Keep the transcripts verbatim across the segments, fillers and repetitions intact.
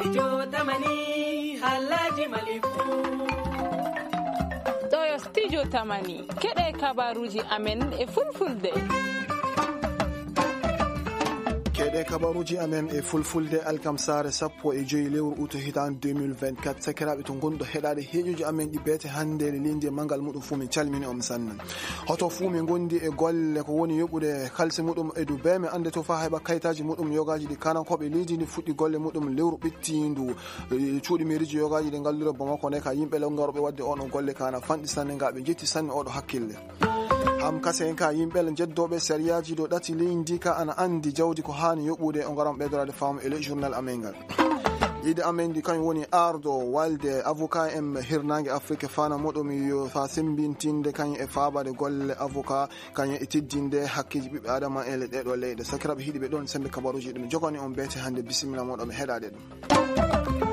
Stijo tamani halaji malifu. Doyo Stijo tamani keɗe kabaruji amen e fulfulde. keɗe kabaruji amen e fulfulde alkamsare sappo e joyi lewru uto hitan deux mille vingt-quatre sakiraɓe to gonɗo heɗade heeƴuji amen ɗi beete hande e linde mangal muɗum fu min calmini on sanne hoto fu min gondi e golle ko woni yoɓude kalse muɗum e du be mi ande to fa heɓa kayitaji muɗum yogaji ɗi kanankoɓe leydi ndi fuɗɗi golle muɗum lewru ɓettindu cuuɗi miriji yogaji ɗi ngallure bamako ne ka yimɓe garoɓe wadde on golle kana fanɗi sanne ngaɓe jetti sanne oɗo hakkille ham kasen ka yimɓel jeddoɓe sériyaji ɗo ɗati leydi ka ana andi jawdi ko hani yoɓude o garam ɓeydorade faamu e le journal amen ngal yiide amen ndi kañum woni ardo walde avocat en hirnangue afrique fana moɗum yo fa sembintinde kañum e fabade golle avocat kañum e teddinde hakkiji ɓiɓɓe adama e ɗeɗo leyɗe sakiraɓe hiiɗiɓe ɗon sembe kabaruji ɗum jogani on beete hande bisimilla moɗon heɗade ɗum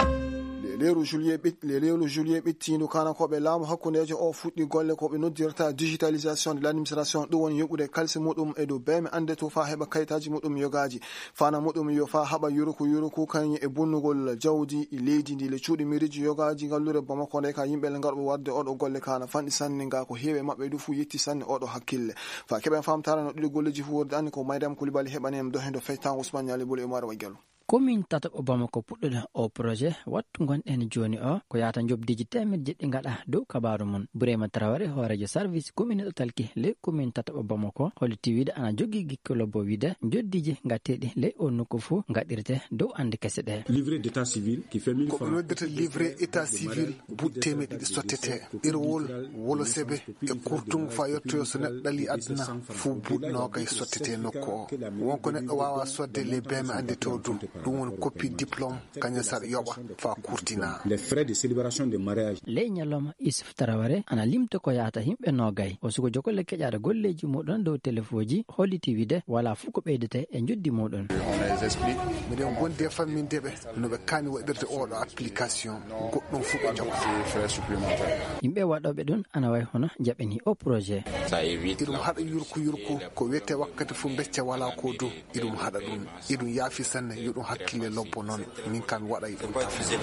leru juillet bit le leru juillet bittino kana ko be laamu hakkundeje o fuɗɗi golle ko be noddirta digitalisation de l'administration ɗum woni yoɓude kalse muɗum e dow beme ande to fa heɓa kayitaji muɗum yogaji fana muɗum yo fa haɓa yuruku yuruku kañum e bonnugol jawdi e leydi ndi le cuuɗi miriji yogaji ngallure bamako nde ka yimɓe garɓe wadde oɗo golle kana fanɗi sanne nga ko heewe mabɓe du fu yetti sanne oɗo hakkille fa keɓen famtare no ɗiɗi golleji fu worde anni ko maydam kulibali heɓani em dohendo feytan ousmane ñali boli e maro wa gallo komin tataɓo bamako puɗɗuɗa o projet wattu gonɗen joni o ko yata jobdiji temed jeɗɗi gaɗa dow kabaru mon Bourema Traoré hoorejo service commune ɗo talki ley komin tataɓo bamako holliti wiide ana jogui gikkolo bo wiide joddiji gatteɗi ley o nokku fou gaɗirte dow ande kese ɗe livret d'état civil qui fait mille francs ko noddata livret état civil butteme ɗiɗi sottete ɗerwol wolo sebe e kurtung fa yettoyo so neɗɗo ɗali aduna fou buɗno kay sottete nokku o wonko neɗɗo wawa sodde les beme ande to dum ɗum woni copie diplôme kañum saɗa yoɓa fa kurtina les frais de célébration de mariage ley ñalawma Isuf Traoré ana limta ko yata himɓe nogay o suko jogolle keƴade golleji muɗon dow téléfoji holliti wiide wala fuu ko ɓeydete e joddi muɗon miɗen gondi e fammindeɓe noɓe kani waɗirde oɗo application goɗɗum fuu ɓe jogo yimɓe waɗoɓe ɗum ana way hono jaɓeni o projet iɗum haɗa yurku yurku ko wiyete wakkati fuu becce wala ko dow iɗum haɗa ɗum iɗum yaafi sanne yoɗum hakkille lobbo noon min kam waɗay ɗum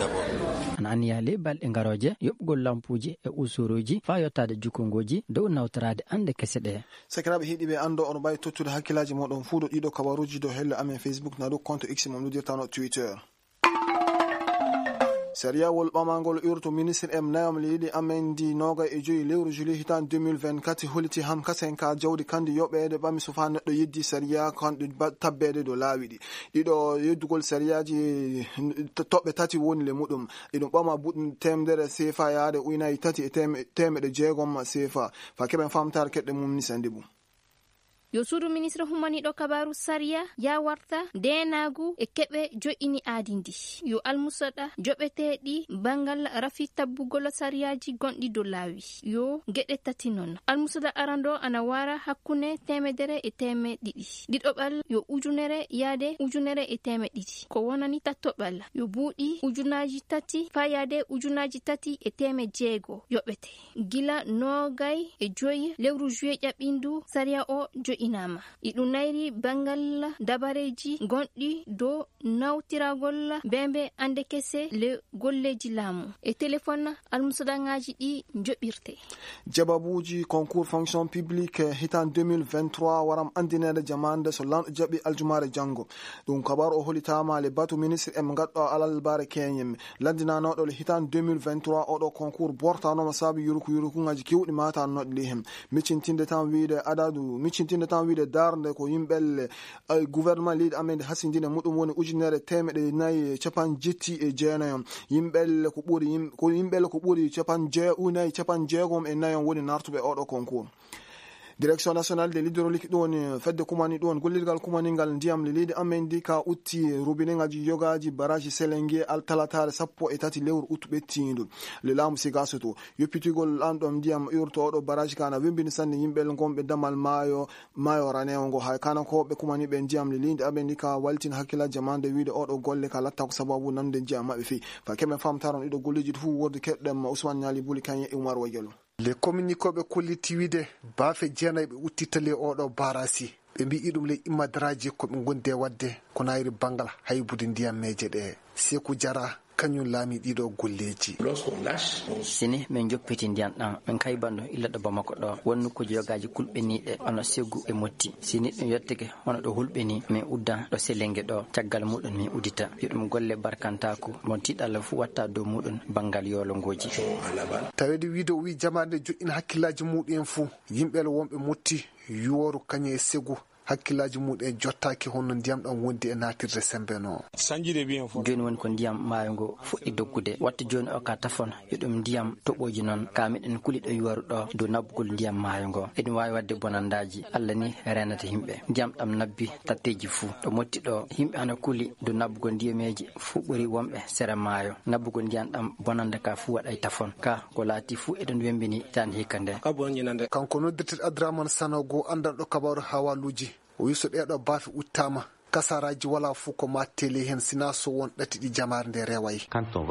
ana anniya ley balɗe garoje yoɓgol lampuji e usuruji fa yottade jukkongoji dow nawtorade ande kese ɗe sakiraɓe hiiɗiɓe ando ono ɓawi tottude hakkillaji moɗon fuu ɗo ɗiɗo kabaruji dow helle amen facebook na dow compte x mom noddirtano twitter sériyawol ɓamagol urto ministre em nayam leydi amen ndi noga e joyi lewru juillet hitan deux mille vingt-quatre holliti ham kasen ka jawdi kandi yoɓede ɓami so fa neɗɗo yeddi séria kanɗe tabbede dow laawi ɗi ɗiɗo yeddugol sériyaji toɓɓe tati woni le muɗum iɗum ɓama buɗɗum temdere sefa yaade ujunaji tati e temeɗe jeegom sefa fa keɓen famtare keɗɗe mum ni sandi bum yo suudu ministre humaniɗo kabaru saria ya warta denagu e keɓe joƴini aadi ndi yo almusaɗa joɓeteɗi bangal rafi tabbugol sariyaji gonɗi dow laawi yo gueɗe tati noon almusaɗa arando ana wara hakkunde temedere e teme ɗiɗi ɗiɗoɓal yo ujunere yaade ujunere e teme ɗiɗi ko wonani tattoɓal yo buuɗi ujunaji tati fa yaade ujunaji tati e teme jeego yoɓete gila nogay e joyi lewru juillet ƴaɓɓindu saria o jo inama iɗum nayri bangal dabareji gonɗi dow nawtiragol bembe ande kese le golleji laamu e téléphone almusaɗangaji ɗi joɓirte jababuji concours fonction publique hitan deux mille vingt-trois waram andinede jamande so lanɗo jaɓi aljumare janggo ɗum kabaru o holitama le batu ministre em gaɗɗo alalbare keñem landinanoɗo le hitan deux mille vingt-trois oɗo concours bortanoma saabi yuruku yurukugaji kewɗi matanoɗe li hen miccintinde tan wiide adadu miccintinde tan wiide darde ko yimɓelle gouvernement leydi amen hasindine muɗum woni ujunere temeɗe nayyi capan jetti e jeenayon yimɓelle ko ɓuuri ko yimɓelle ko ɓuuri capan jee unayi capan jeegom e nayon woni nartuɓe oɗo concours direction nationale de l'hydraulique ɗon fedde kumani ɗon gollirgal kumaningal ndiyam le leydi amen ndi ka utti robinegaji yogaji baraji selengue altalatare sappo e tati lewru uttu ɓettindu le laamu sigaso to yoppitigol an ɗon ndiyam urto oɗo baraji kana wembini sanne yimɓel gonɓe damal maayo maayo ranewo ngo hay kana ko ɓe kumaniɓe ndiyam le leydi amen ndi ka waltina hakkillaji jamande wiide oɗo golle ka latta ko sababu nande ndiyam mabɓe fi fa keɓen famtaron ɗiɗo golleji fuu worde keɗɗem Ousmane Ñali Buli kañe e Oumar Wagelo les communiquoɓe kolliti wiide baafe jeenayi ɓe uttitale oɗo barasi ɓe mbi ɗum le immadaraji koɓe gondi e wadde ko nayri bangal haybude ndiyam meje ɗe Seku Jara kañum laami ɗiɗo golleji. Sini min joppiti ndiyam ɗam min kay bandu illa ɗo Bamako ɗo wonno ko jogaji kulɓeniɗe ono Segu e Motti. Sini ɗum yettike hono ɗo hulɓeni min uddan ɗo Selenge ɗo caggal muɗum min udita yiɗum golle barkantaku mon tiɗalla fu watta dow muɗum bangal yolongoji. Tawede wiide o wi jamande joƴƴina hakkillaji muɗum fu yimɓe wonɓe Motti yoru kañe e Segu hakkillaji muɗum jottaki honno ndiyam ɗam wondi e natirde sembe no. Joni woni ko ndiyam maayo ngo fuɗɗi doggude wattu joni o ka tafon yoɗum ndiyam toɓoji noon ka miɗen kuliɗo yoru ɗo dow nabbugol ndiyam maayo ngo eɗum wawi wadde bonandaji Allah ni renata yimɓe ndiyam ɗam nabbi tatteji fuu ɗo Motti ɗo yimɓe ana kuli dow nabbugol ndiyameji fu ɓuuri wonɓe sera maayo nabbugol ndiyam ɗam bonanda ka fu waɗay tafon ka ko laati fu eɗen wembini tan hikka nde. Kanko noddirte Abdourahmane Sanogo andanɗo kabaru hawaluji o wi so ɗeɗo baafe uttama kasaraji wala fu ko ma télé hen sina so won ɗati ɗi jamare nde rewayi.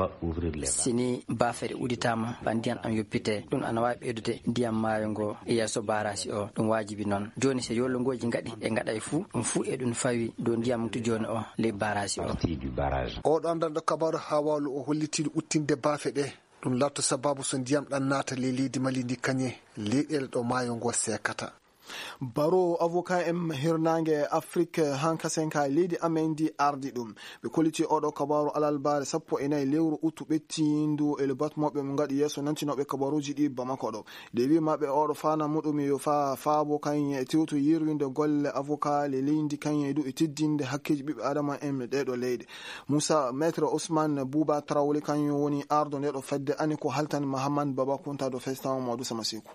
Sini baafere uditama ba ndiyam ɗam yoppite ɗum ana wawi ɓeydude ndiyam maayo ngo e yeeso barasi o ɗum wajibi noon joni so yolongoji gaɗi e gaɗay fu ɗum fu e ɗum fawi dow ndiyam to joni o ley barasi o. Oɗo andanɗo kabaru hawalu o hollitiɗo uttinde baafe ɗe ɗum latto sababu so ndiyam ɗam naata ley leydi Mali ndi kañe leyɗele ɗo maayo ngo sekata. Baro avocat em hirnange Afrique hankasenka leydi amen ndi ardi ɗum ɓe koliti oɗo kabaru alalbare sappo e nayyi lewru utu ɓettindu e le batmoɓe mo gaɗi yesso nantinoɓe kabaruji ɗi Bamako ɗo de wi maɓe oɗo fana muɗum yo fa faabo kañe e tewto yirwinde golle avocat le leydi kañe du e teddinde hakkeji ɓiɓɓe adama en ɗeɗo leyɗe. Moussa maître Ousmane Bouba Traoré kañum woni ardo ndeɗo fedde ani ko haltani Mahamane Baba Kounta do festan Mamadou Samasikou.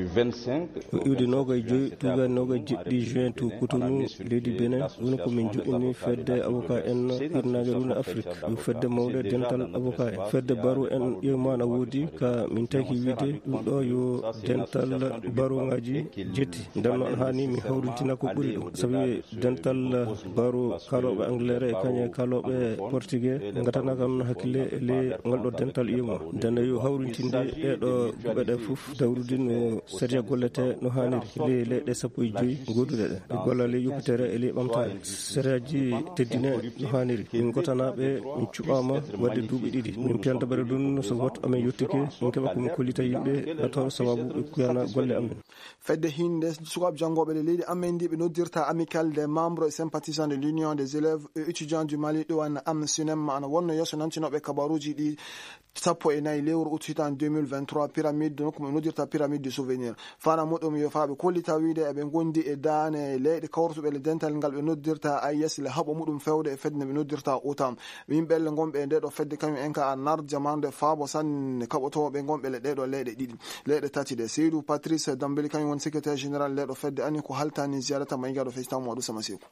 iwde nogoye joyi tuga nogoye jeɗɗi juin to Cotonou leydi Benin woni komin joɗini fedde avocat en hirnage runa Afrique ɗum fedde mawɗe dental avocat en fedde baro en ƴewmana woodi ka min taki wiide ɗum ɗo yo dental baroŋaji jetti nden noon hani mi hawrintina ko ɓuuri ɗum sabi dental baro kaloɓe anglais e kañe kaloɓe portugais gatana kam hakkille e ley ngalɗo dental ƴewmo nden yo hawrintinde ɗeɗo gueɓe ɗe foof dawrude no séria gollete no hanniri ley leyɗe sappo e joyi goduɗe ɗe e gollal ley yoppitere e ley ɓamtare sériyaji teddine no hanniri min gotanaɓe min cuɓama wadde duuɓi ɗiɗi min piyanta ɓaɗe ɗum so wattu amen yettike min keeɓa komin kollita yimɓe ɗator sababu ɓe kuyana golle amen. Fedde hinde sukaɓe jangoɓe le leydi amen ndi ɓe noddirta amicale des membres et sympathisants de l'union des élèves et étudiants du Mali ɗo an am sinem ana wonno yesso nantinoɓe kabaruji ɗi sappo e nayyi lewru août hitan deux mille vingt-trois pyramide nokku ɓe noddirta pyramide du souvenir fana muɗum yo faɓe kollita wiide eɓe gondi e dane leyɗe kawrutuɓe le dental ngal ɓe noddirta ayes le haɓo muɗum fewde e fedde ɓe noddirta otam yimɓelle gonɓe e ndeɗo fedde kañum en ka a nar jamande faabo sanne kaɓotoɓe gonɓe le ɗeɗo leyɗe ɗiɗi leyɗe tati ɗe Seydou Patrice Dambeli kañum woni secrétaire général leɗo fedde ani ko haltani ziyarata maygaɗo festan Mamadou Samasikou.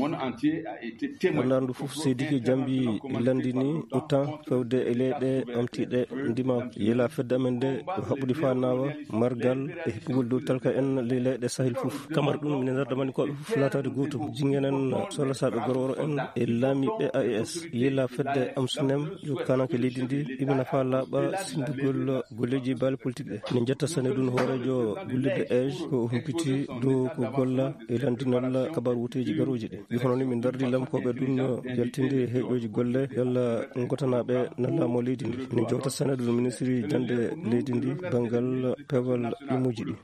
landu fof seydiki jambi landini autant fewde e leyɗe amtiɗe ndima yela fedde amen nde haɓɓude fanama margal e heɓugol dow talka en ley leyɗe sahil fof kamar ɗum mine dardamani koɓe fof latade gotum jingenen solasaɓe gororo en e laamiɓe A E S yela fedde amsunem yo kananke leydi ndi ɗiɓe nafa laaɓa sindugol golleji baali politique ɗe min jetta sane ɗum hoorejo gullidde age ko humpiti dow ko golla e landinal kabaru wuteji garoji ɗe wi hono ni min dardi lamkoɓe ɗum yaltinde heeƴoji golle yalla gotanaɓe no laamo leydi ndi min jewta sane ɗum ministre jande leydi ndi banggal pewal imuji ɗi.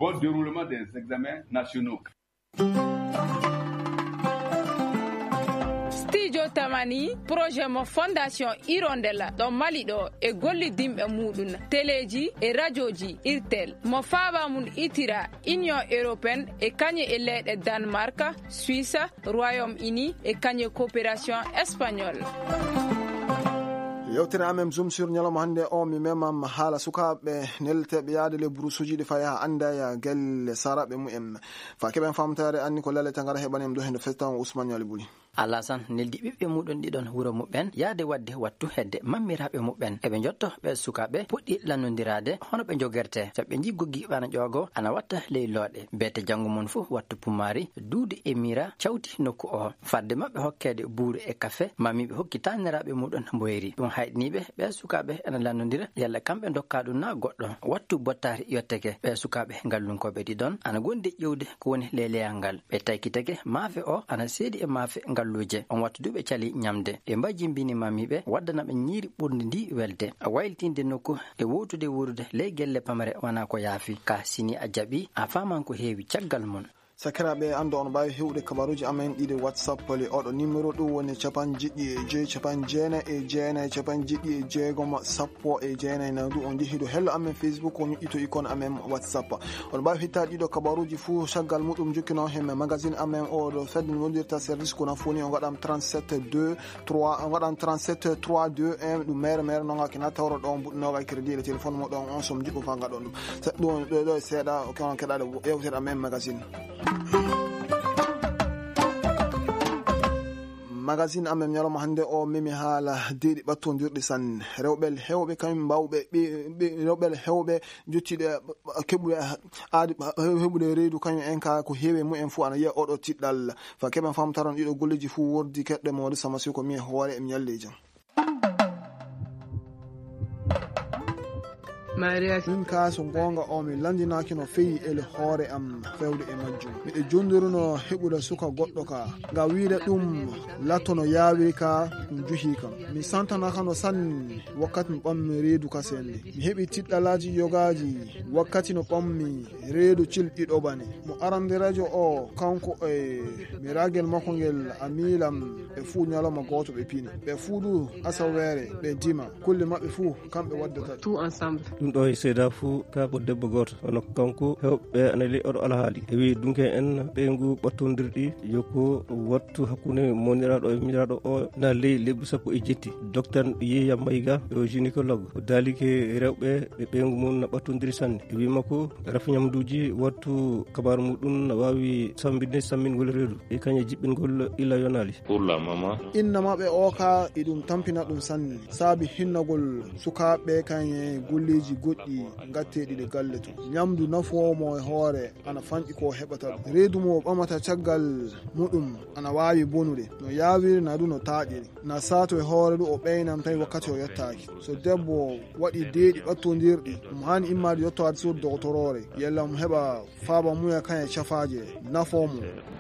Studio Tamani projet mo fondation Hirondella ɗo Mali ɗo e gollidimɓe muɗum téléji e radioji irtel mo faaba mum itira Union européenne e kañe e leyɗe Danemark, Suisse, Royaume-Uni e kañe coopération espagnole. yewtere amen zoom sur ñalawma hannde o mi memam haala sukaɓe nelteɓe yaade le brousuji ɗi faya anda ya gelle saraɓe mumen fa keɓen famtare anni ko laleta gara heɓanem ɗo hende festan Ousmane Yali Buli Alasan neldi ɓiɓɓe muɗon ɗiɗon wuro muɓen yaade wadde wattu hedde mammiraɓe muɓen eɓe jotto ɓe sukaɓe puɗɗi lannodirade hono ɓe jogerte so ɓe jiggo giɓana ƴogo ana watta ley looɗe bete janggo mon fu wattu pumari duude e mira cawti nokku o fadde mabɓe hokkede buuru e café mamiɓe hokki taniraɓe muɗon mboyri ɗum hayɗiniɓe ɓe sukaɓe ana lannodira yalla kamɓe dokka ɗum na goɗɗo wattu bottari yotteke ɓe sukaɓe ngallunkoɓe ɗiɗon ana gondi ƴewde ko woni leleyal ngal ɓe taykiteke maafe o ana seedi e maafe ngal kalluje on wattu duɓe cali ñamde e mbajimbini mamiɓe waddanaɓe ñiiri ɓurdi ndi welde a waylitinde nokku e wotude wurde ley gelle pamare wana ko yaafi ka sini a jaɓi a faman ko heewi caggal mon. sakiraɓe anda on mbawi hewde kabaruji amen ɗiɗi whatsapp le oɗo numéro ɗum woni capan jiɗɗi e joyi capan jeenayi e jeenayi capan jiɗɗi e jeegom sappo e jeenayi nadu on jeehiɗo hello amen facebook o ñoƴƴito icon amen whatsapp on mbawi hitta ɗiɗo kabaruji fuu caggal muɗum jukkino hemme magazine amen o ɗo fedde wondirta service kono foni on gaɗam trente-sept deux trois on gaɗam trente-sept trois deux un ɗum mere mere noga kina tawro ɗo mbuɗnoga crédit le téléphone moɗon on som jiɓɓo fa gaɗon ɗum ɗum ɗo e seeɗa kono keɗade yewtere amen magazine. magazine amen ñalawma hannde o mimi haala deeɗi ɓattodirɗi sanne rewɓe hewɓe kañum mbawɓe rewɓe hewɓe jottiɗe keɓuɗe aadi heɓude reedu kañum en ka ko heewi mumen fof ana yiya oɗo tiɗɗal fa keɓen famtaron ɗiɗo golleji fuu wordi keɗɗe mawde sama si ko mi hoore em ñalle jam min ka so gonga o mi landinaki no feewi ele hoore am fewde e majjum miɗe jondiruno heɓude suka goɗɗo ka nga wiide ɗum latto no yaawi ka ɗum juhi kam mi santanaka no sanni wakkati mi ɓammi reedu kasende mi heɓi tiɗɗalaji yogaji wakkati no ɓammi reedu cilɗiɗo bane mo arande radio o kanko e mi ragel makko ngel a miilam ɓe fuu ñalawma goto ɓe pini ɓe fuu du asawere ɓe dima kulle maɓɓe fuu kamɓe waddata tout ensemble ɗum ɗo e seeda fuu ka ko debbo goto hono kanko hewɓe ana li oɗo alhaali e wi dunke en ɓeygu ɓattodirɗi yoko wattu hakkude moniraɗo e miraɗo o na ley lebbi sappo e jetti docteur yeeya mayga o gynécologue o daalike rewɓe ɓe ɓeygu mum no ɓattodiri sanne e wi makko rafa ñamduji wattu kabaru muɗum no wawi sambinde sammingol reedu e kañe jiɓɓingol illa yonali pour la maman innamaɓe o ka e ɗum tampina ɗum sanne saabi hinnagol sukaɓe kañe golleji goɗɗi gatteɗi ɗe galle to ñamdu nafomo e hoore ana fanƴi ko heɓata ɗum reedu mo ɓamata caggal muɗum ana wawi bonude no yawiri na ɗum no taaƴiri na sato e hoore ɗum o ɓeynam tawi wakkati o yettaki so debbo waɗi deeɗi ɓattodirɗi ɗum hani immade yettade suudu doctorore yalla mo heɓa faaba muya kañe cafaje nafomo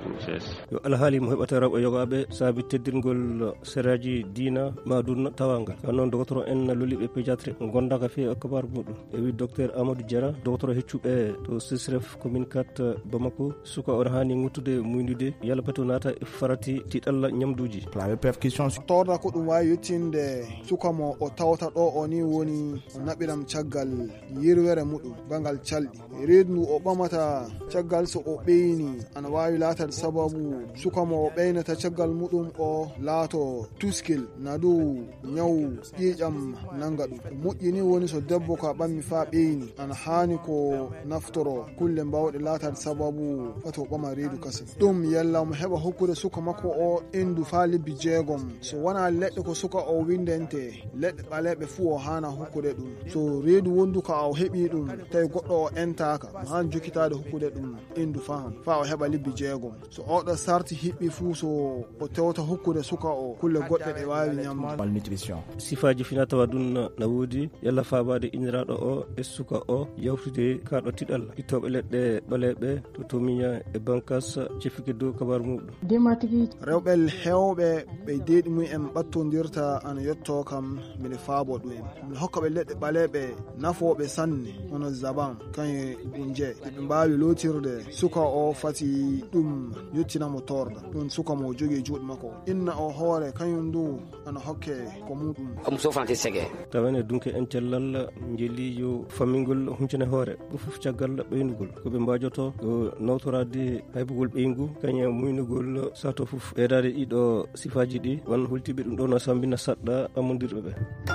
yo alhaali mo heɓata rewɓe yogaɓe saabi teddirgol séraji dina madun tawangal ka noon docteur en loliɓe pédiatrie gonda ka feewi kabaru muɗum e wi docteur amadou diara docteur heccuɓe to sesref commune quatre bamako suka on hani guttude muynude yalla pato nata e farati tiɗalla ñamduji torda ko ɗum wawi yettinde sukamo o tawta ɗo o ni woni o naɓiram caggal yirwere muɗum bangal calɗi reedu ndu o ɓamata caggal so o ɓeyni ana wawi latade sababu sukamo o ɓeynata caggal muɗum o laato tuskil na du ñaw ƴiƴam nanga ɗum moƴƴi ni woni so debbo ka ɓammi fa ɓeyni ana hani ko naftoro kulle mbawɗe latade sababu fato ɓama reedu kase ɗum yalla mo heɓa hokkude suka makko o indu fa lebbi jeegom so wona leɗɗe ko suka o windente leɗɗe ɓaleɓe fuu o hana hokkude ɗum so reedu wonduka o heeɓi ɗum tawi goɗɗo o entaka mo hani jokkitade hokkude ɗum indu faham fa o heɓa lebbi jeegom so oɗo sarti hiɓɓi fuu so o tewta hokkude suka o kulle goɗɗe ɗe wawi ñamde sifaji fina tawa ɗum na woodi yalla fabade iniraɗo o e suka o yawtude kaɗo tiɗalla ittoɓe leɗɗe ɓaleɓe to tomiña e bankas cefike dow kabaru muɗum rewɓe hewɓe ɓe deeɗi mumen ɓattodirta ana yetto kam mbiɗa faabo ɗumen mi hokkaɓe leɗɗe ɓaleɓe nafoɓe sanne hono zaban kañe gunje ɓe mbawi lotirde suka o fati ɗum yettinamo torda ɗum suka mo jogui juuɗe makko inna o hoore kañum ndu ana hokke ko muɗum tawane dunke en cellal jeeli yo famingol huncene hoore ɗum foof caggal ɓeynugol koɓe mbajoto yo nawtorade haybugol ɓeygu kañe muynugol sato foof ɓeydade ɗiɗo sifaji ɗi won hultiɓe ɗum ɗo no sambina saɗɗa ɓammodirɓe ɓe